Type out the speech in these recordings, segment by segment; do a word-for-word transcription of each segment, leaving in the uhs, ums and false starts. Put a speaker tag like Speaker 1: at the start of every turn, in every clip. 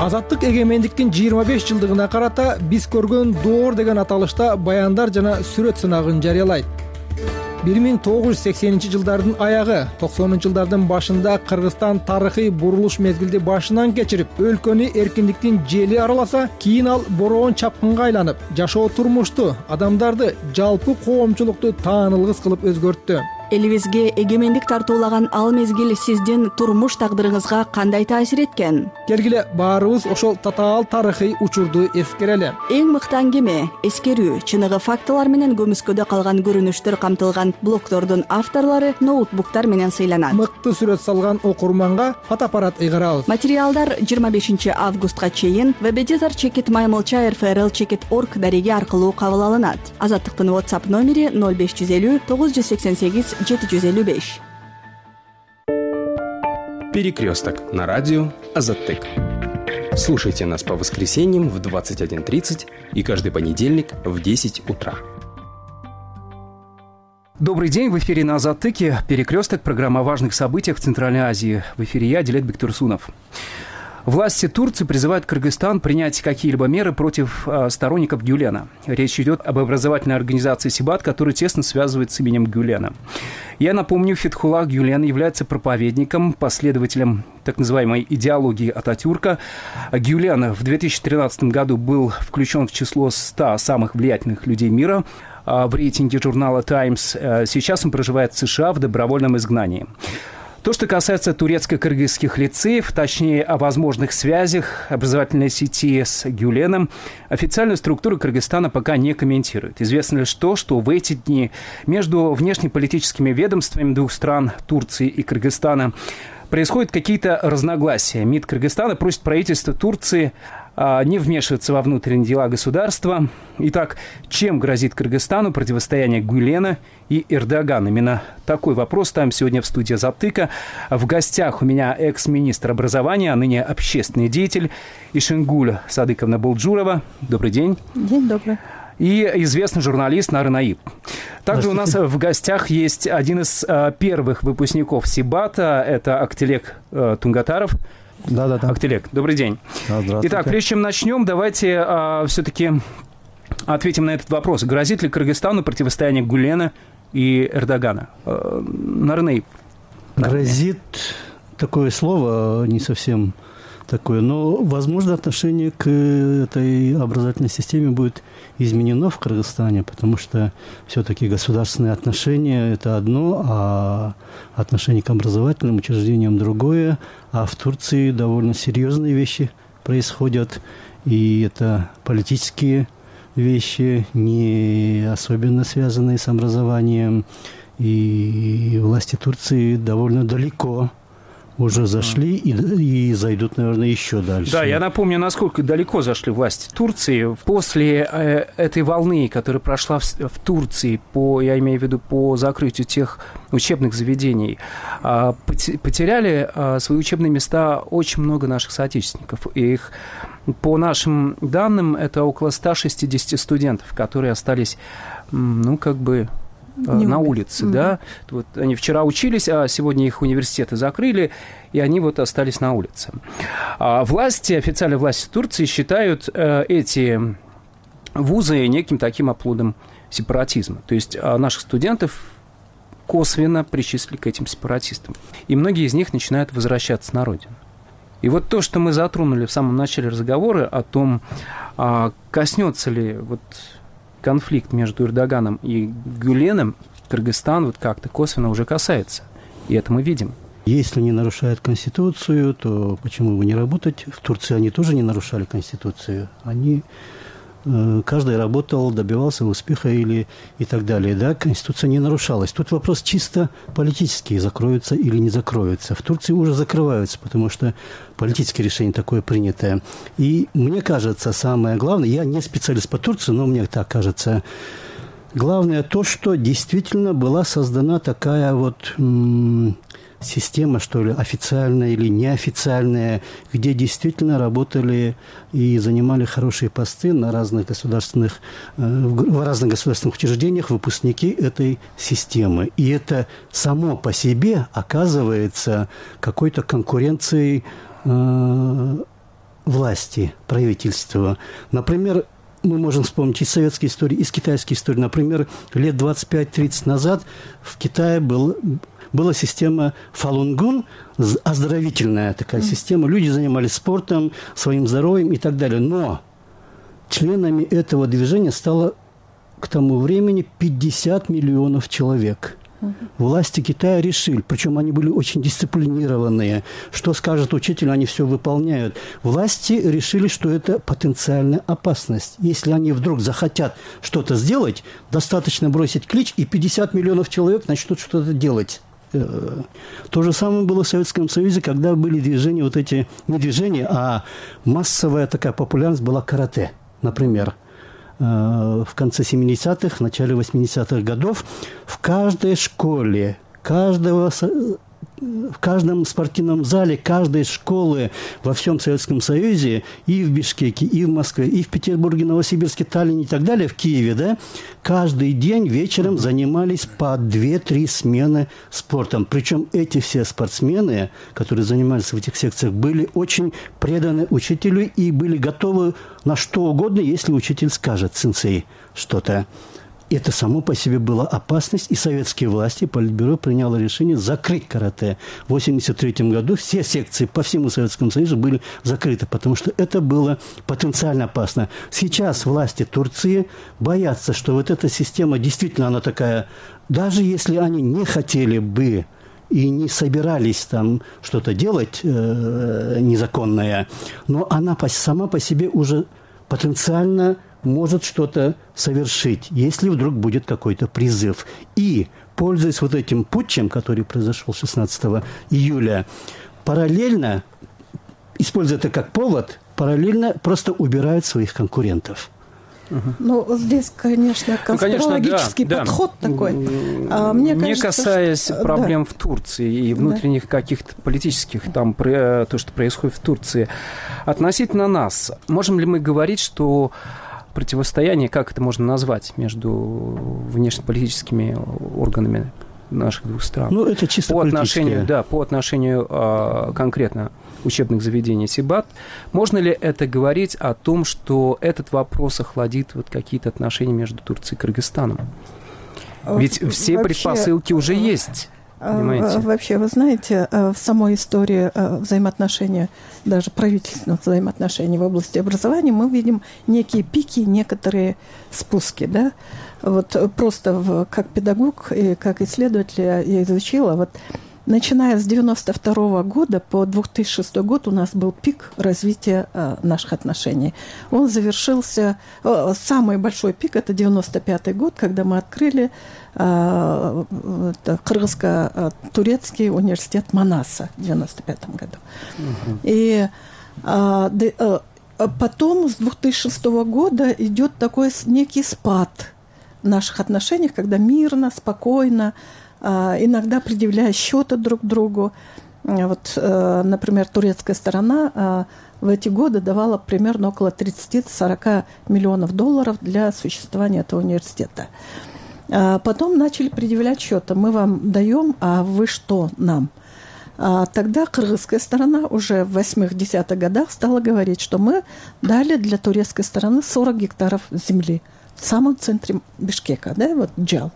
Speaker 1: Азаттык эгемендиктин жыйырма беш жылдыгына карата биз көргөн доор деген аталышта баяндар жана сүрөт сынагын жарыялайт. бир миң тогуз жүз сексенинчи жылдардын аягы, токсонунчу жылдардын башында Кыргызстан тарыхый бурулуш мезгилди башынан кечирип, өлкөнү эркиндиктин жели араласа, кийин ал бороон чапкынга айланып, жашоо турмушту, адамдарды, жалпы коомчулукту таанылгыс кылып өзгөрттү.
Speaker 2: Элибизге эгемендик тартуулаган ал мезгил сиздин турмуш тагдырыңызга кандай таасир эткен?
Speaker 1: Келгиле баарыбыз ошол татаал тарыхый учурду эскерели.
Speaker 2: Эң мыкты аңгеме, эскерүү, чыныгы фактылар менен көмүскөдө калган көрүнүштөр камтылган блогдордун авторлору ноутбуктар менен сыйланат.
Speaker 1: Мыкты сүрөт салган окурманга фотоаппарат ыйгарабыз.
Speaker 2: Материалдар жыйырма бешинчи августка чейин веб-эдитор чекит маймылча эр эф эр эл чекит точка орг дареги аркылуу кабыл алынат. Азаттыктын WhatsApp номери ноль беш жүз элүү тогуз жүз сексен сегиз жети жүз элүү беш.
Speaker 3: Перекресток на радио Азаттык. Слушайте нас по воскресеньям в двадцать один тридцать и каждый понедельник в десять утра.
Speaker 4: Добрый день, в эфире на Азаттыке «Перекресток», программа о важных событиях в Центральной Азии. В эфире я, Дилет Бектурсунов. Власти Турции призывают Кыргызстан принять какие-либо меры против э, сторонников Гюлена. Речь идет об образовательной организации Сибат, которая тесно связывает с именем Гюлена. Я напомню, Фетхуллах Гюлен является проповедником, последователем так называемой идеологии Ататюрка. Гюлен в две тысячи тринадцатом году был включен в число ста самых влиятельных людей мира в рейтинге журнала «Таймс». Сейчас он проживает в США в добровольном изгнании. То, что касается турецко-кыргызских лицеев, точнее о возможных связях образовательной сети с Гюленом, официальная структура Кыргызстана пока не комментирует. Известно лишь то, что в эти дни между внешнеполитическими ведомствами двух стран, Турции и Кыргызстана, происходят какие-то разногласия. МИД Кыргызстана просит правительство Турции не вмешиваться во внутренние дела государства. Итак, чем грозит Кыргызстану противостояние Гюлена и Эрдогана? Именно такой вопрос ставим сегодня в студии Азаттыка. В гостях у меня экс-министр образования, а ныне общественный деятель Ишенгуль Садыковна Болджурова. Добрый день.
Speaker 5: День добрый.
Speaker 4: И известный журналист Нары Наиб. Также у нас в гостях есть один из э, первых выпускников Сибата, это Актелек э, Тунгатаров.
Speaker 6: Да, да, да.
Speaker 4: Актелек, добрый день.
Speaker 6: Да,
Speaker 4: Итак, прежде чем начнем, давайте э, все-таки ответим на этот вопрос. Грозит ли Кыргызстану противостояние Гюлена и Эрдогана? Э, Нары Наиб.
Speaker 6: Грозит такое слово не совсем такое, но, возможно, отношение к этой образовательной системе будет изменено в Кыргызстане, потому что все-таки государственные отношения – это одно, а отношение к образовательным учреждениям – другое. А в Турции довольно серьезные вещи происходят, и это политические вещи, не особенно связанные с образованием. И власти Турции довольно далеко уже зашли и, и зайдут, наверное, еще дальше.
Speaker 4: Да, я напомню, насколько далеко зашли власти Турции. После э, этой волны, которая прошла в, в Турции, по, я имею в виду по закрытию тех учебных заведений, э, потеряли э, свои учебные места очень много наших соотечественников. И их, по нашим данным, это около ста шестидесяти студентов, которые остались, ну, как бы... Не на улице, mm-hmm. да. Вот они вчера учились, а сегодня их университеты закрыли, и они вот остались на улице. А власти, официальные власти Турции считают э, эти вузы неким таким оплотом сепаратизма. То есть а наших студентов косвенно причислили к этим сепаратистам. И многие из них начинают возвращаться на родину. И вот то, что мы затронули в самом начале разговора о том, а, коснется ли вот... конфликт между Эрдоганом и Гюленом Кыргызстан вот как-то косвенно уже касается. И это мы видим.
Speaker 6: Если не нарушают Конституцию, то почему бы не работать? В Турции они тоже не нарушали Конституцию. Они, э, каждый работал, добивался успеха или и так далее. Да? Конституция не нарушалась. Тут вопрос чисто политический, закроются или не закроются. В Турции уже закрываются, потому что политическое решение такое принятое. И мне кажется, самое главное, я не специалист по Турции, но мне так кажется, главное то, что действительно была создана такая вот м- система, что ли, официальная или неофициальная, где действительно работали и занимали хорошие посты на разных государственных, э, в разных государственных учреждениях выпускники этой системы. И это само по себе оказывается какой-то конкуренцией власти, правительства. Например, мы можем вспомнить из советской истории, из китайской истории. Например, лет двадцать пять тридцать назад в Китае был, была система Фалунгун, оздоровительная такая система. Люди занимались спортом, своим здоровьем и так далее. Но членами этого движения стало к тому времени пятьдесят миллионов человек. Власти Китая решили, причем они были очень дисциплинированные, что скажет учитель, они все выполняют. Власти решили, что это потенциальная опасность. Если они вдруг захотят что-то сделать, достаточно бросить клич, и пятьдесят миллионов человек начнут что-то делать. То же самое было в Советском Союзе, когда были движения, вот эти, не движения, а массовая такая популярность была карате, например. В конце семидесятых, в начале восьмидесятых годов в каждой школе, каждого, в каждом спортивном зале каждой школы во всем Советском Союзе, и в Бишкеке, и в Москве, и в Петербурге, Новосибирске, Таллине и так далее, в Киеве, да, каждый день вечером занимались по две-три смены спортом. Причем эти все спортсмены, которые занимались в этих секциях, были очень преданы учителю и были готовы на что угодно, если учитель скажет, сенсей, что-то. Это само по себе была опасность, и советские власти, Политбюро приняло решение закрыть карате. В восемьдесят третьем году все секции по всему Советскому Союзу были закрыты, потому что это было потенциально опасно. Сейчас власти Турции боятся, что вот эта система действительно она такая, даже если они не хотели бы и не собирались там что-то делать э, незаконное, но она по, сама по себе уже потенциально может что-то совершить, если вдруг будет какой-то призыв. И, пользуясь вот этим путчем, который произошел шестнадцатого июля, параллельно, используя это как повод, параллельно просто убирает своих конкурентов.
Speaker 5: Ну, здесь, конечно, конспирологический ну, конечно, да, подход да. такой. А, мне
Speaker 4: Не
Speaker 5: кажется,
Speaker 4: касаясь
Speaker 5: что...
Speaker 4: проблем
Speaker 5: да.
Speaker 4: в Турции и внутренних да. каких-то политических, там, то, что происходит в Турции, относительно нас, можем ли мы говорить, что противостояние, как это можно назвать, между внешнеполитическими органами наших двух стран?
Speaker 6: Ну, это чисто
Speaker 4: по
Speaker 6: политическое.
Speaker 4: отношению, да, по отношению а, конкретно учебных заведений СИБАТ. Можно ли это говорить о том, что этот вопрос охладит вот какие-то отношения между Турцией и Кыргызстаном? Ведь все Вообще... предпосылки уже есть. Понимаете?
Speaker 5: Вообще, вы знаете, в самой истории взаимоотношения, даже правительственных взаимоотношений в области образования, мы видим некие пики, некоторые спуски, да. Вот просто в, как педагог и как исследователь я изучила, вот начиная с девяносто второго года по две тысячи шестой год у нас был пик развития э, наших отношений. Он завершился, э, самый большой пик – это девяносто пятый год, когда мы открыли э, Кыргызско-турецкий университет Манаса в девяносто пятом году. Угу. И э, де, э, потом с две тысячи шестого года идет такой некий спад в наших отношениях, когда мирно, спокойно, иногда предъявляя счеты друг другу. Вот, например, турецкая сторона в эти годы давала примерно около тридцать-сорок миллионов долларов для существования этого университета. Потом начали предъявлять счеты. Мы вам даем, а вы что нам? Тогда кыргызская сторона уже в восьмидесятых годах стала говорить, что мы дали для турецкой стороны сорок гектаров земли в самом центре Бишкека, да, вот Джал.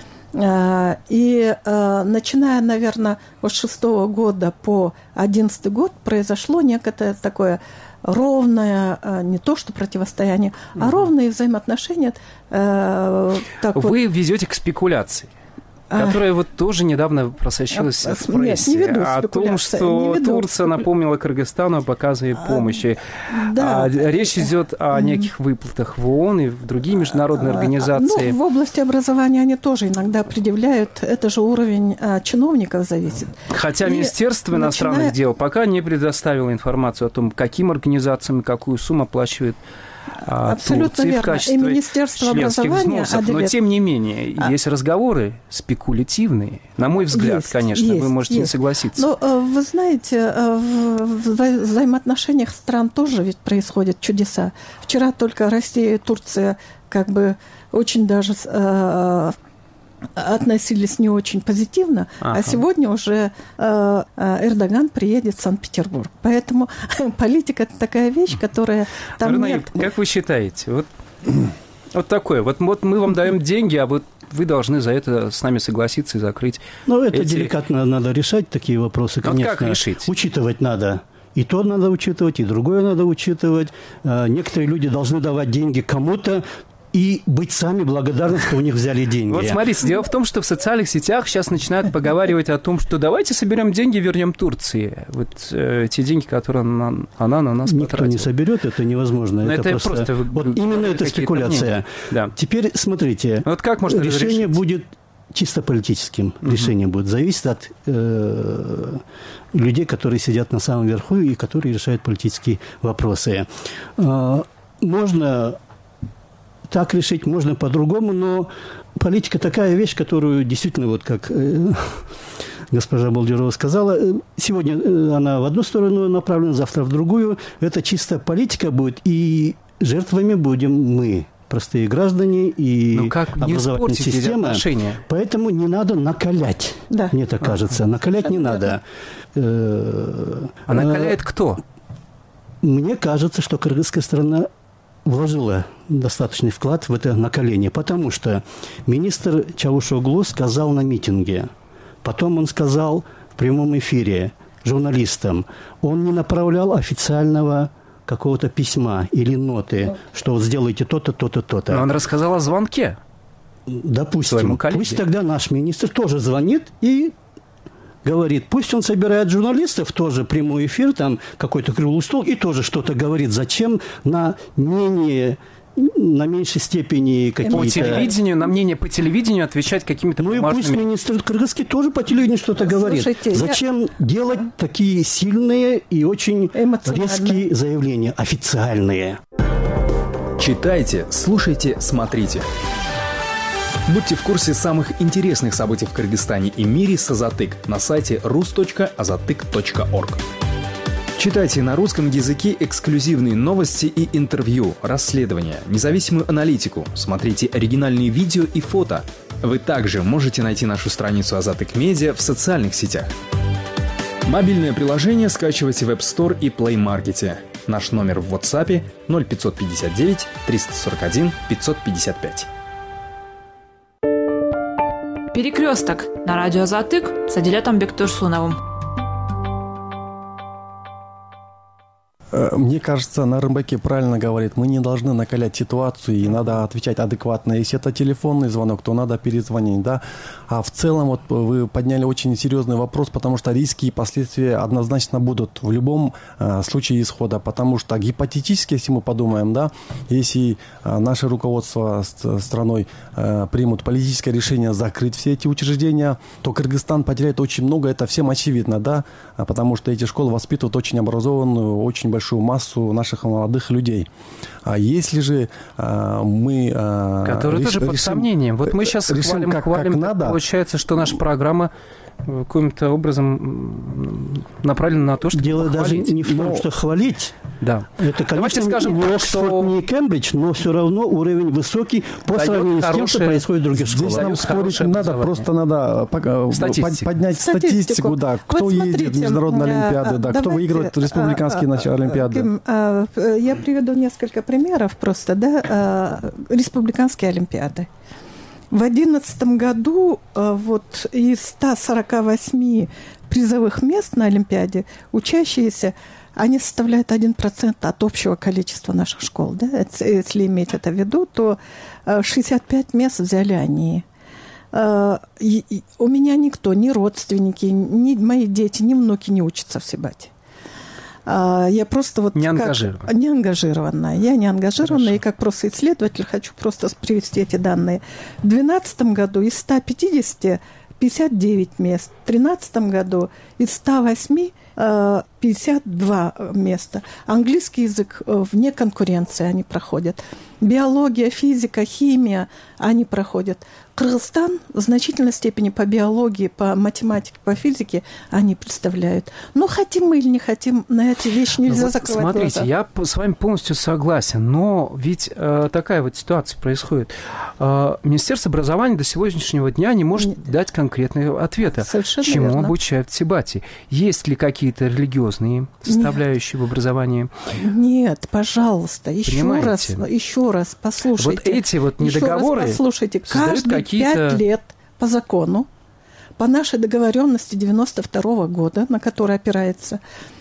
Speaker 5: И начиная, наверное, от шестого года по одиннадцатый год произошло некое такое ровное, не то что противостояние, а угу. ровные взаимоотношения. Так
Speaker 4: Вы
Speaker 5: вот.
Speaker 4: везете к спекуляции, которая вот тоже недавно просочилась а, в прессе.
Speaker 5: Нет, не веду
Speaker 4: о том, что Турция напомнила Кыргызстану об оказании помощи.
Speaker 5: А, да.
Speaker 4: а, речь идет о неких выплатах в ООН и в другие международные организации.
Speaker 5: Ну, в области образования они тоже иногда предъявляют. Это же уровень а, чиновников зависит.
Speaker 4: Хотя и Министерство
Speaker 5: начиная...
Speaker 4: иностранных дел пока не предоставило информацию о том, каким организациям и какую сумму оплачивает
Speaker 5: Абсолютно
Speaker 4: Турции
Speaker 5: верно.
Speaker 4: в качестве
Speaker 5: И Министерство образования
Speaker 4: взносов. Но, тем не менее, а... есть разговоры спекулятивные. На мой взгляд,
Speaker 5: есть,
Speaker 4: конечно,
Speaker 5: есть,
Speaker 4: вы можете
Speaker 5: есть.
Speaker 4: не согласиться.
Speaker 5: Но, вы знаете, в взаимоотношениях стран тоже ведь происходят чудеса. Вчера только Россия и Турция как бы очень даже относились не очень позитивно, ага. а сегодня уже э, Эрдоган приедет в Санкт-Петербург. Поэтому политика – это такая вещь, которая там
Speaker 4: Марина,
Speaker 5: нет.
Speaker 4: Как вы считаете, вот, вот такое, вот, вот мы вам даем деньги, а вот вы должны за это с нами согласиться и закрыть.
Speaker 6: Ну, это
Speaker 4: эти...
Speaker 6: деликатно надо решать, такие вопросы, конечно.
Speaker 4: Вот как решить?
Speaker 6: Учитывать надо. И то надо учитывать, и другое надо учитывать. Некоторые люди должны давать деньги кому-то и быть сами благодарны, что у них взяли деньги.
Speaker 4: Вот смотрите, дело в том, что в социальных сетях сейчас начинают поговаривать о том, что давайте соберем деньги, вернем Турции. Вот э, те деньги, которые она, она на нас
Speaker 6: Никто
Speaker 4: потратила.
Speaker 6: не соберет, это невозможно.
Speaker 4: Это,
Speaker 6: это просто,
Speaker 4: просто вы,
Speaker 6: вот именно это спекуляция.
Speaker 4: Да.
Speaker 6: Теперь смотрите,
Speaker 4: вот как можно
Speaker 6: решение
Speaker 4: разрешить?
Speaker 6: будет чисто политическим.
Speaker 4: Угу.
Speaker 6: Решение будет зависеть от э, людей, которые сидят на самом верху и которые решают политические вопросы. Э, можно так решить, можно по-другому, но политика такая вещь, которую действительно, вот как э, госпожа Болдирова сказала, сегодня она в одну сторону направлена, завтра в другую. Это чисто политика будет, и жертвами будем мы, простые граждане и
Speaker 4: ну, как
Speaker 6: образовательная система. Поэтому не надо накалять,
Speaker 5: да.
Speaker 6: мне так кажется. Накалять не надо.
Speaker 4: А накаляет кто?
Speaker 6: Мне кажется, что кыргызская страна вложила достаточный вклад в это накаление, потому что министр Чавушоглу сказал на митинге, потом он сказал в прямом эфире журналистам, он не направлял официального какого-то письма или ноты, что вот сделайте то-то, то-то, то-то.
Speaker 4: Но он рассказал о звонке.
Speaker 6: Допустим. Пусть тогда наш министр тоже звонит и говорит, пусть он собирает журналистов, тоже прямой эфир, там какой-то круглый стол, и тоже что-то говорит. Зачем на менее, на меньшей степени какие-то...
Speaker 4: По телевидению, на мнение по телевидению отвечать какими-то
Speaker 6: ну
Speaker 4: бумажными...
Speaker 6: Ну и пусть министр кыргызский тоже по телевидению что-то говорит.
Speaker 5: Слушайте,
Speaker 6: Зачем я... делать такие сильные и очень резкие заявления, официальные?
Speaker 3: Читайте, слушайте, смотрите. Будьте в курсе самых интересных событий в Кыргызстане и мире с Азатык на сайте рус точка азатык точка орг. Читайте на русском языке эксклюзивные новости и интервью, расследования, независимую аналитику, смотрите оригинальные видео и фото. Вы также можете найти нашу страницу Азатык Медиа в социальных сетях. Мобильное приложение скачивайте в App Store и Play Market. Наш номер в WhatsApp ноль пятьсот пятьдесят девять триста сорок один пятьсот пятьдесят пять.
Speaker 7: Перекресток на радио Азатык с Адилетом Бектурсуновым.
Speaker 8: Мне кажется, Нарымбеке правильно говорит, мы не должны накалять ситуацию, и надо отвечать адекватно. Если это телефонный звонок, то надо перезвонить, да. А в целом, вот вы подняли очень серьезный вопрос, потому что риски и последствия однозначно будут в любом э, случае исхода, потому что гипотетически, если мы подумаем, да, если э, наше руководство с, страной э, примут политическое решение закрыть все эти учреждения, то Кыргызстан потеряет очень много, это всем очевидно, да, потому что эти школы воспитывают очень образованную, очень большую большую массу наших молодых людей. А если же а, мы... А,
Speaker 4: Которые
Speaker 8: реш,
Speaker 4: тоже под
Speaker 8: решим,
Speaker 4: сомнением. Вот мы сейчас
Speaker 8: решим,
Speaker 4: хвалим,
Speaker 8: как,
Speaker 4: хвалим.
Speaker 8: как надо.
Speaker 4: Получается, что наша программа каким-то образом направлена на то, чтобы
Speaker 6: дело
Speaker 4: похвалить.
Speaker 6: Даже не в том, но... что хвалить.
Speaker 4: Да.
Speaker 6: Это, конечно,
Speaker 4: давайте скажем
Speaker 6: не
Speaker 4: так,
Speaker 6: Оксфорд,
Speaker 4: что...
Speaker 6: не Кембридж, но все равно уровень высокий по
Speaker 4: дает
Speaker 6: сравнению
Speaker 4: хорошие...
Speaker 6: с тем, что происходит в других
Speaker 8: Здесь
Speaker 6: школах.
Speaker 8: нам спорить не надо, просто надо статистику. поднять статистику, статистику да, кто вот ездит в международные олимпиады, да, давайте, кто выигрывает республиканские а, олимпиады.
Speaker 5: А, а, я приведу несколько примеров просто, да, а, республиканские олимпиады. В две тысячи одиннадцатом году вот, из ста сорока восьми призовых мест на Олимпиаде учащиеся, они составляют один процент от общего количества наших школ. Да? Если иметь это в виду, то шестьдесят пять мест взяли они. И, и у меня никто, ни родственники, ни мои дети, ни внуки не учатся в Сибате. Я просто вот...
Speaker 4: Не
Speaker 5: как,
Speaker 4: ангажирована.
Speaker 5: Не ангажированная. Я не ангажированная,
Speaker 4: Хорошо.
Speaker 5: И как просто исследователь хочу просто привести эти данные. В две тысячи двенадцатом году из ста пятидесяти пятьдесят девять мест. В две тысячи тринадцатом году из ста восьми пятьдесят два места. Английский язык вне конкуренции они проходят. Биология, физика, химия они проходят. Кыргызстан в значительной степени по биологии, по математике, по физике они представляют. Но хотим мы или не хотим, на эти вещи нельзя
Speaker 4: вот
Speaker 5: закрывать
Speaker 4: смотрите,
Speaker 5: глаза.
Speaker 4: я с вами полностью согласен, но ведь э, такая вот ситуация происходит. Э, Министерство образования до сегодняшнего дня не может Нет. дать конкретные ответы.
Speaker 5: Совершенно
Speaker 4: чему
Speaker 5: верно.
Speaker 4: обучают в Сибате. Есть ли какие-то религиозные составляющие Нет. в образовании?
Speaker 5: Нет, пожалуйста, еще
Speaker 4: Понимаете?
Speaker 5: раз, еще раз послушайте.
Speaker 4: Вот эти вот недоговоры
Speaker 5: еще раз послушайте. Каждые
Speaker 4: какие-то...
Speaker 5: пять лет по закону, по нашей договоренности девяносто второго года, на которой опирается,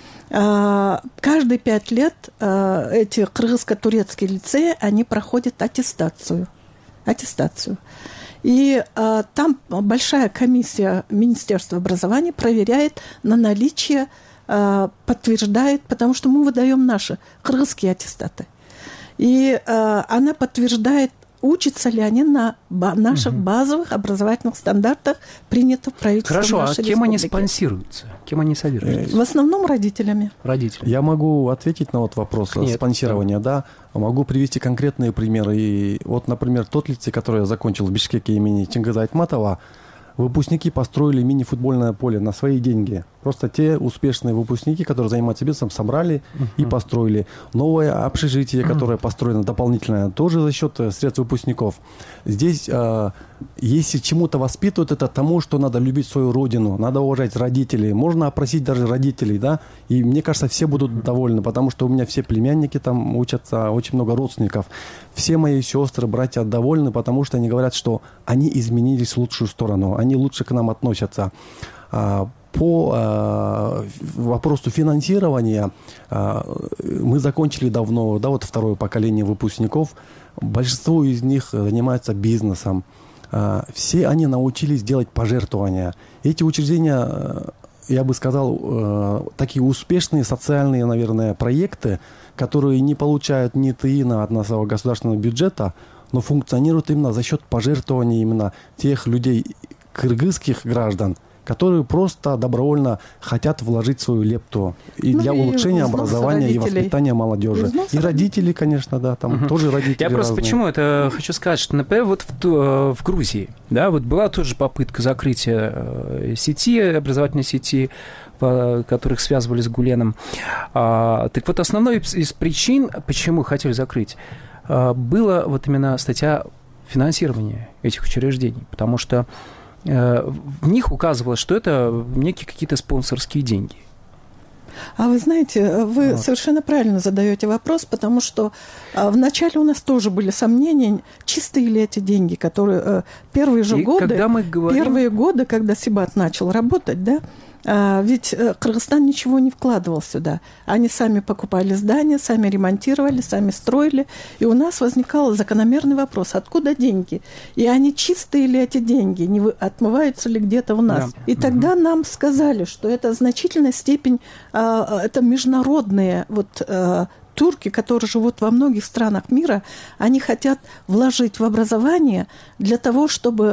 Speaker 5: каждые пять лет эти кыргызско-турецкие лицеи, они проходят аттестацию. Аттестацию. И а, там большая комиссия Министерства образования проверяет на наличие, а, подтверждает, потому что мы выдаем наши кыргызские аттестаты. И а, она подтверждает, учатся ли они на ба- наших угу. базовых образовательных стандартах, принятых правительством
Speaker 4: Хорошо,
Speaker 5: нашей
Speaker 4: а кем
Speaker 5: республики.
Speaker 4: они спонсируются? Кем они содержатся?
Speaker 5: В основном родителями.
Speaker 4: Родителями.
Speaker 8: Я могу ответить на вот вопрос
Speaker 4: Нет,
Speaker 8: спонсирования, да. Могу привести конкретные примеры. И вот, например, тот лицей, который я закончил в Бишкеке имени Чингиза Айтматова, выпускники построили мини-футбольное поле на свои деньги. Просто те успешные выпускники, которые занимаются бизнесом, собрали uh-huh. и построили. Новое общежитие, которое uh-huh. построено дополнительное, тоже за счет средств выпускников. Здесь, э, если чему-то воспитывают, это тому, что надо любить свою родину, надо уважать родителей. Можно опросить даже родителей, да, и мне кажется, все будут довольны, потому что у меня все племянники там учатся, очень много родственников. Все мои сестры, братья довольны, потому что они говорят, что они изменились в лучшую сторону, они лучше к нам относятся. По э, вопросу финансирования э, мы закончили давно, да, вот второе поколение выпускников. Большинство из них занимаются бизнесом. Э, все они научились делать пожертвования. Эти учреждения, э, я бы сказал, э, такие успешные социальные, наверное, проекты, которые не получают ни тыина от нашего государственного бюджета, но функционируют именно за счет пожертвований именно тех людей, кыргызских граждан, которые просто добровольно хотят вложить свою лепту и ну, для и улучшения образования родителей. И воспитания молодежи. И родители, конечно, да, там угу. тоже родители.
Speaker 4: Я просто
Speaker 8: разные.
Speaker 4: Почему это хочу сказать, что, например, вот в, в Грузии, да, вот была тоже попытка закрытия сети, образовательной сети, которых связывали с Гуленом. А, так вот, основной из причин, почему хотели закрыть, была вот именно статья финансирования этих учреждений, потому что в них указывалось, что это некие какие-то спонсорские деньги.
Speaker 5: А вы знаете, вы
Speaker 4: вот.
Speaker 5: совершенно правильно задаете вопрос, потому что вначале у нас тоже были сомнения, чистые ли эти деньги, которые первые же
Speaker 4: И
Speaker 5: годы,
Speaker 4: когда мы говорим...
Speaker 5: первые годы, когда Сибат начал работать, да, ведь Кыргызстан ничего не вкладывал сюда. Они сами покупали здания, сами ремонтировали, сами строили. И у нас возникал закономерный вопрос, откуда деньги? И они чистые ли эти деньги? Не отмываются ли где-то у нас? Да. И тогда угу. нам сказали, что это в значительной степени, это международные вот, турки, которые живут во многих странах мира, они хотят вложить в образование для того, чтобы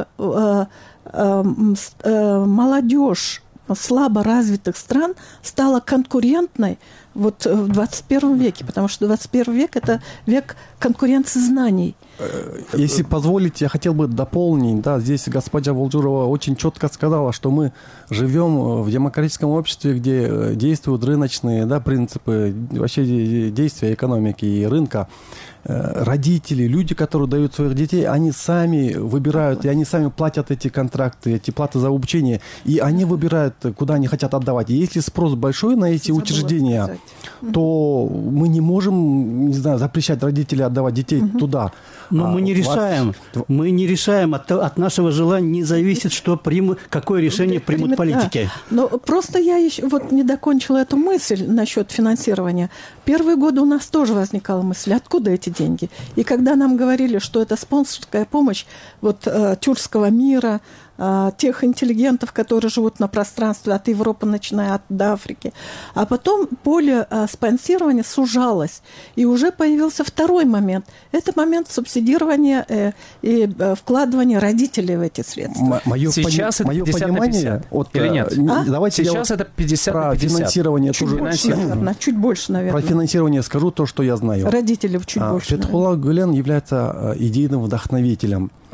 Speaker 5: молодежь слабо развитых стран стала конкурентной вот в двадцать первом веке, потому что двадцать первый век – это век конкуренции знаний.
Speaker 8: Если позволите, я хотел бы дополнить. Да, здесь госпожа Волжурова очень четко сказала, что мы живем в демократическом обществе, где действуют рыночные, да, принципы вообще действия экономики и рынка. Родители, люди, которые дают своих детей, они сами выбирают, и они сами платят эти контракты, эти платы за обучение, и они выбирают, куда они хотят отдавать. И если спрос большой на эти Забыла учреждения, сказать. То мы не можем, не знаю, запрещать родителей отдавать детей угу. туда.
Speaker 6: Но а, мы не решаем, в... мы не решаем, от, от нашего желания не зависит, что примут, какое решение примут политики.
Speaker 5: Да. Но просто я еще вот не докончила эту мысль насчет финансирования. Первые годы у нас тоже возникала мысль, откуда эти деньги. И когда нам говорили, что это спонсорская помощь вот, э, тюркского мира, э, тех интеллигентов, которые живут на пространстве от Европы, начиная от до Африки. А потом поле э, спонсирования сужалось. И уже появился второй момент. Это момент субсидирования э, и э, вкладывания родителей в эти средства.
Speaker 8: Мое
Speaker 4: Сейчас
Speaker 8: пони-
Speaker 4: это пятьдесят на пятьдесят. От, или нет?
Speaker 8: А? Давайте
Speaker 4: Сейчас это пятьдесят на пятьдесят.
Speaker 8: Финансирование
Speaker 5: чуть
Speaker 8: тоже...
Speaker 5: больше, наверное. Чуть больше, наверное.
Speaker 8: Про финансирование скажу то, что я знаю.
Speaker 5: Родители чуть а, больше.
Speaker 8: Фетхулла Гулен является идейным вдохновителем.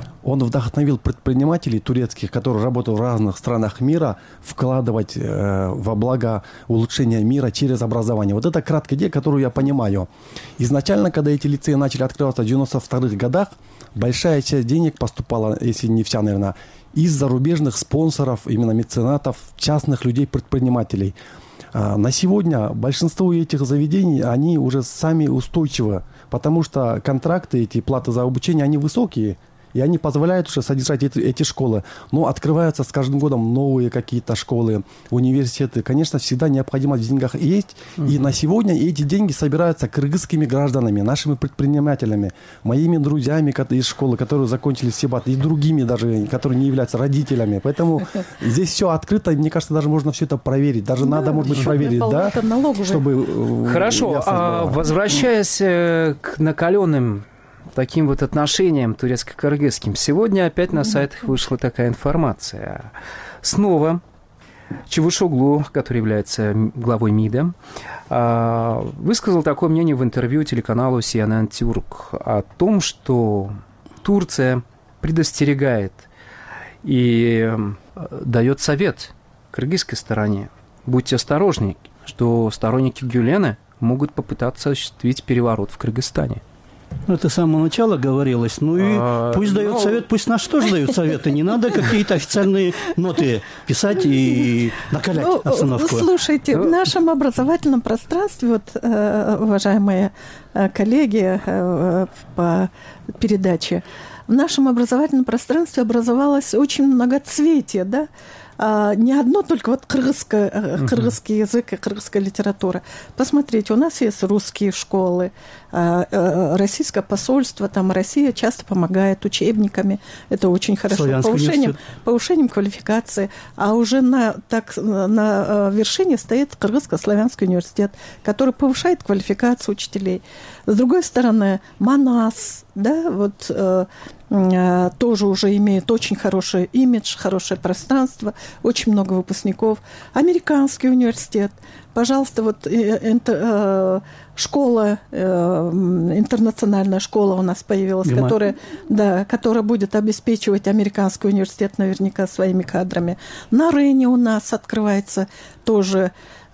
Speaker 8: он вдохновил предпринимателей турецких, которые работают в разных странах мира, вкладывать э, во благо улучшения мира через образование. Вот это краткая идея, которую я понимаю. Изначально, когда эти лицеи начали открываться в девяносто вторых годах, большая часть денег поступала, если не вся, наверное, из зарубежных спонсоров, именно меценатов, частных людей, предпринимателей. А на сегодня большинство этих заведений, они уже сами устойчивы, потому что контракты, эти платы за обучение, они высокие. И они позволяют уже содержать эти, эти школы. Но открываются с каждым годом новые какие-то школы, университеты. Конечно, всегда необходимость в деньгах есть. Uh-huh. И на сегодня эти деньги собираются кыргызскими гражданами, нашими предпринимателями, моими друзьями из школы, которые закончили Сибат, и другими даже, которые не являются родителями. Поэтому здесь все открыто, и мне кажется, даже можно все это проверить. Даже надо, может быть, проверить, да? Чтобы...
Speaker 4: Хорошо. А, возвращаясь к накаленным таким вот отношениям турецко-кыргызским. Сегодня опять на сайтах вышла такая информация. Снова Чавушоглу, который является главой МИДа, высказал такое мнение в интервью телеканалу си эн эн Тюрк о том, что Турция предостерегает и дает совет кыргызской стороне. Будьте осторожны, что сторонники Гюлена могут попытаться осуществить переворот в Кыргызстане.
Speaker 6: Ну, это с самого начала говорилось. Ну и а, пусть дают но... совет, пусть наши тоже дают советы. Не надо какие-то официальные ноты писать и накалять ну, обстановку.
Speaker 5: Слушайте, в нашем образовательном пространстве, вот, уважаемые коллеги по передаче, в нашем образовательном пространстве образовалось очень многоцветие, да? А, не одно только вот кыргызское, uh-huh. кыргызский язык и кыргызская литература. Посмотрите, у нас есть русские школы, а, а, российское посольство, там Россия часто помогает учебниками, это очень хорошо, повышением, повышением квалификации. А уже на, так, на вершине стоит Кыргызско-славянский университет, который повышает квалификацию учителей. С другой стороны, МАНАС, да, вот... тоже уже имеет очень хороший имидж, хорошее пространство, очень много выпускников. Американский университет. Пожалуйста, вот школа, интернациональная школа у нас появилась, которая, да, которая будет обеспечивать американский университет наверняка своими кадрами. На Рене у нас открывается тоже...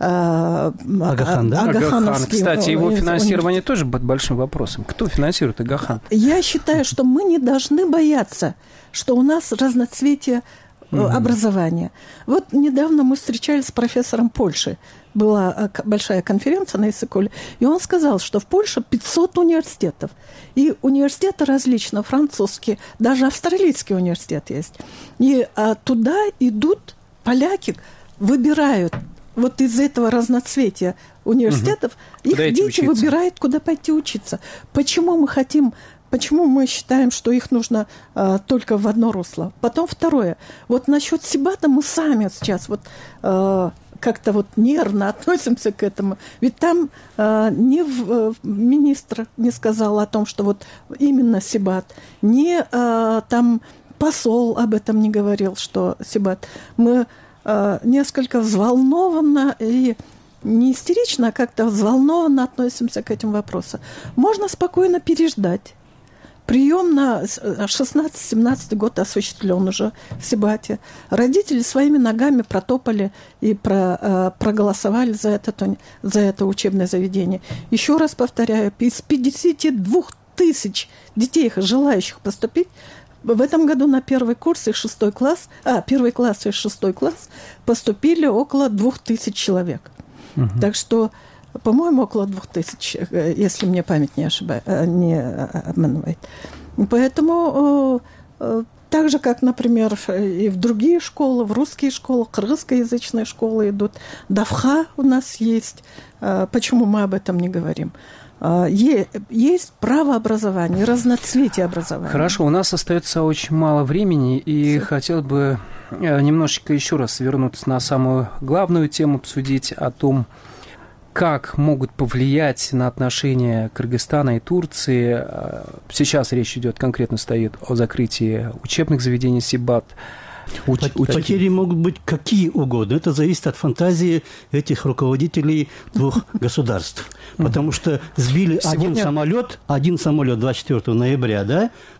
Speaker 4: Агахан, да? Агахан. Кстати, его финансирование тоже под большим вопросом. Кто финансирует Агахан?
Speaker 5: Я считаю, что мы не должны бояться, что у нас разноцветие mm-hmm. образования. Вот недавно мы встречались с профессором Польши. Была большая конференция на Иссыкуле, и он сказал, что в Польше пятьсот университетов. И университеты различные, французские, даже австралийский университет есть. И а, туда идут поляки, выбирают вот из этого разноцветия университетов, угу. их куда дети выбирают, куда пойти учиться. Почему мы хотим, почему мы считаем, что их нужно а, только в одно русло? Потом второе. Вот насчет Сибата мы сами сейчас вот а, как-то вот нервно относимся к этому. Ведь там а, ни в, министр не сказал о том, что вот именно Сибат, ни а, там посол об этом не говорил, что Сибат. Мы несколько взволнованно и не истерично, а как-то взволнованно относимся к этим вопросам. Можно спокойно переждать. Прием на шестнадцатый-семнадцатый год осуществлен уже в Сибате. Родители своими ногами протопали и про, проголосовали за это, за это учебное заведение. Еще раз повторяю, из пятидесяти двух тысяч детей, желающих поступить, в этом году на первый курс и шестой класс, а, первый класс и шестой класс поступили около двух тысяч человек. Угу. Так что, по-моему, около двух тысяч, если мне память не ошибает, не обманывает. Поэтому так же, как, например, и в другие школы, в русские школы, кыргызскоязычные школы идут. Давха у нас есть. Почему мы об этом не говорим? Есть право образования, разноцветие образования.
Speaker 4: Хорошо, у нас остается очень мало времени, и хотел бы немножечко еще раз вернуться на самую главную тему, обсудить о том, как могут повлиять на отношения Кыргызстана и Турции. Сейчас речь идет, конкретно стоит о закрытии учебных заведений Сибат.
Speaker 6: Уч, Потери уч... могут быть какие угодно. Это зависит от фантазии этих руководителей двух государств. Потому что сбили Сегодня... один самолет, один самолет двадцать четвёртого ноября, да,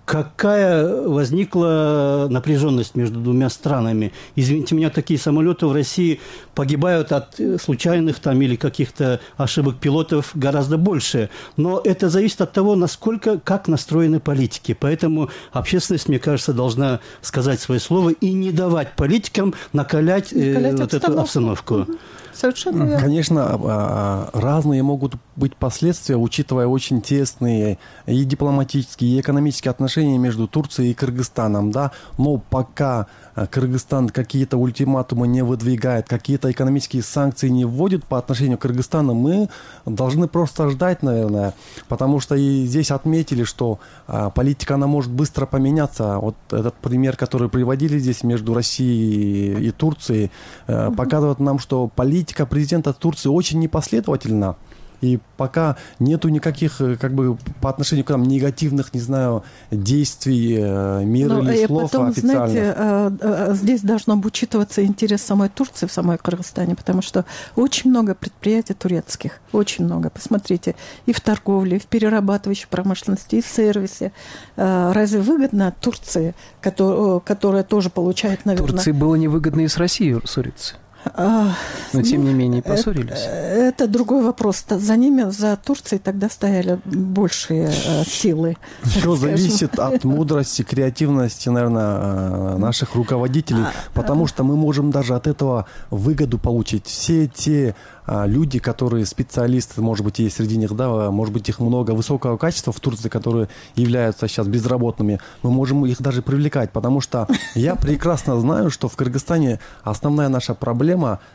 Speaker 6: какая возникла напряженность между двумя странами. Извините меня, такие самолеты в России погибают от случайных там или каких-то ошибок пилотов гораздо больше. Но это зависит от того, насколько, как настроены политики. Поэтому общественность, мне кажется, должна сказать свое слово и не давать политикам накалять, накалять э, вот эту обстановку.
Speaker 5: Совершенно верно.
Speaker 8: Конечно, разные могут быть последствия, учитывая очень тесные и дипломатические, и экономические отношения между Турцией и Кыргызстаном, да, но пока Кыргызстан какие-то ультиматумы не выдвигает, какие-то экономические санкции не вводит по отношению к Кыргызстану, мы должны просто ждать, наверное, потому что и здесь отметили, что а, политика, она может быстро поменяться. Вот этот пример, который приводили здесь между Россией и Турцией, а, показывает нам, что политика президента Турции очень непоследовательна. И пока нету никаких, как бы, по отношению к нам негативных, не знаю, действий, мира
Speaker 5: Но,
Speaker 8: или слов
Speaker 5: потом,
Speaker 8: официальных.
Speaker 5: Знаете, здесь должно учитываться интерес самой Турции в самой Кыргызстане, потому что очень много предприятий турецких, очень много. Посмотрите, и в торговле, и в перерабатывающей промышленности, и в сервисе. Разве выгодно Турции, которая, которая тоже получает, наверное...
Speaker 4: Турции было невыгодно и с Россией ссориться. Но, тем не менее, поссорились.
Speaker 5: Это, это другой вопрос. За ними, за Турцией тогда стояли большие э, силы.
Speaker 8: Все зависит от мудрости, креативности, наверное, наших руководителей, а, потому а... что мы можем даже от этого выгоду получить. Все те а, люди, которые специалисты, может быть, есть среди них, да, может быть, их много высокого качества в Турции, которые являются сейчас безработными, мы можем их даже привлекать, потому что я прекрасно знаю, что в Кыргызстане основная наша проблема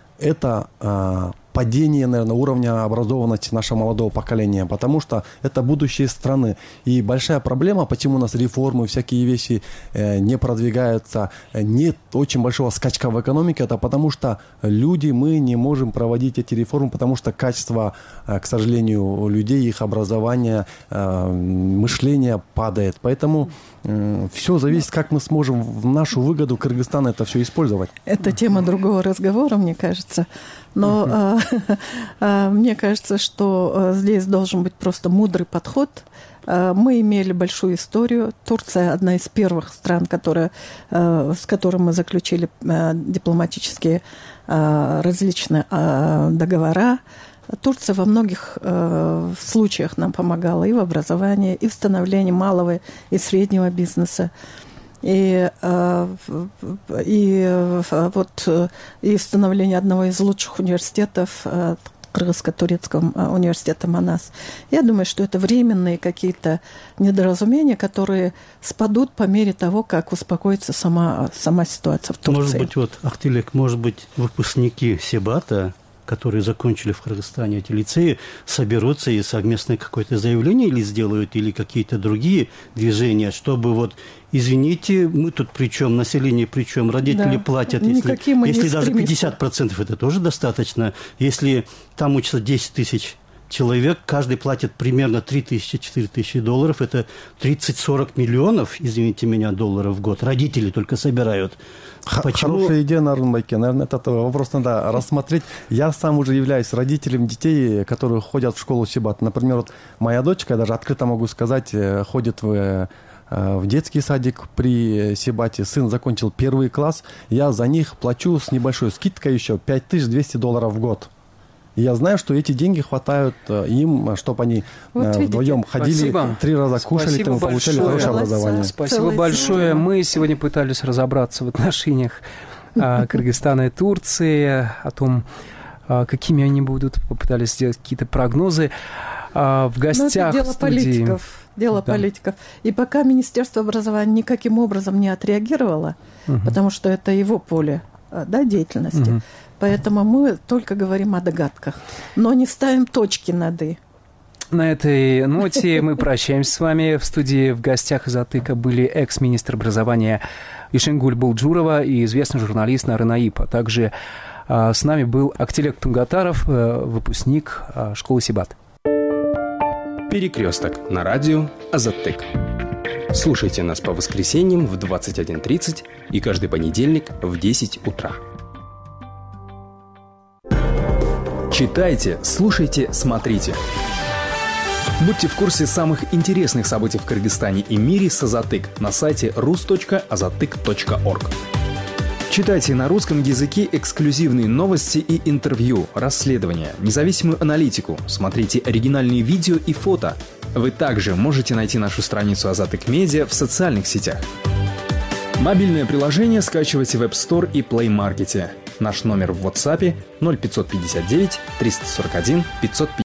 Speaker 8: это э, падение, наверное, уровня образованности нашего молодого поколения, потому что это будущее страны. И большая проблема, почему у нас реформы, всякие вещи э, не продвигаются, нет очень большого скачка в экономике, это потому что люди, мы не можем проводить эти реформы, потому что качество, э, к сожалению, людей, их образования, э, мышления падает. Поэтому э, все зависит, как мы сможем в нашу выгоду Кыргызстана это все использовать.
Speaker 5: Это тема другого разговора, мне кажется. Но uh-huh. э, э, мне кажется, что э, здесь должен быть просто мудрый подход. Э, мы имели большую историю. Турция одна из первых стран, которая, э, с которой мы заключили э, дипломатические э, различные э, договора. Турция во многих э, случаях нам помогала и в образовании, и в становлении малого и среднего бизнеса. И, и, вот, и становление одного из лучших университетов, Кыргызско-турецкого университета Манас. Я думаю, что это временные какие-то недоразумения, которые спадут по мере того, как успокоится сама, сама ситуация в Турции.
Speaker 6: Может быть, вот, Ахтилек, может быть, выпускники Себата, которые закончили в Кыргызстане эти лицеи, соберутся и совместное какое-то заявление или сделают, или какие-то другие движения, чтобы вот, извините, мы тут при чем, население при чем, родители да. платят, если, если даже пятьдесят процентов это тоже достаточно, если там учатся десять тысяч человек, каждый платит примерно три тысячи - четыре тысячи долларов, это тридцать-сорок миллионов, извините меня, долларов в год, родители только собирают.
Speaker 8: Почему? Хорошая идея, Нарынбайке. Наверное, этот вопрос надо рассмотреть. Я сам уже являюсь родителем детей, которые ходят в школу Себат. Например, вот моя дочка, я даже открыто могу сказать, ходит в, в детский садик при Себате. Сын закончил первый класс. Я за них плачу с небольшой скидкой еще пять тысяч двести долларов в год. И я знаю, что эти деньги хватают им, чтобы они вот вдвоем ходили, Спасибо. три раза кушали, там, получали хорошее образование.
Speaker 4: Спасибо Целый большое. День. Мы сегодня пытались разобраться в отношениях а, Кыргызстана и Турции, о том, а, какими они будут, попытались сделать какие-то прогнозы. А, в гостях
Speaker 5: Но это дело
Speaker 4: студии...
Speaker 5: политиков. Дело да. политиков. И пока Министерство образования никаким образом не отреагировало, угу. потому что это его поле да, деятельности, угу. Поэтому мы только говорим о догадках, но не ставим точки над «и».
Speaker 4: На этой ноте мы прощаемся с вами. В студии в гостях из Атыка были экс-министр образования Ишенгуль Булджурова и известный журналист Нарын Аип. А также а, с нами был Актилек Тунгатаров, а, выпускник а, школы Себат.
Speaker 3: Перекресток на радио Азаттык. Слушайте нас по воскресеньям в двадцать один тридцать и каждый понедельник в десять утра. Читайте, слушайте, смотрите. Будьте в курсе самых интересных событий в Кыргызстане и мире с Азатык на сайте рус точка азатык точка орг. Читайте на русском языке эксклюзивные новости и интервью, расследования, независимую аналитику, смотрите оригинальные видео и фото. Вы также можете найти нашу страницу Азатык Медиа в социальных сетях. Мобильное приложение скачивайте в App Store и Play Market. Наш номер в WhatsApp ноль пятьсот пятьдесят девять триста сорок один пятьсот пятьдесят.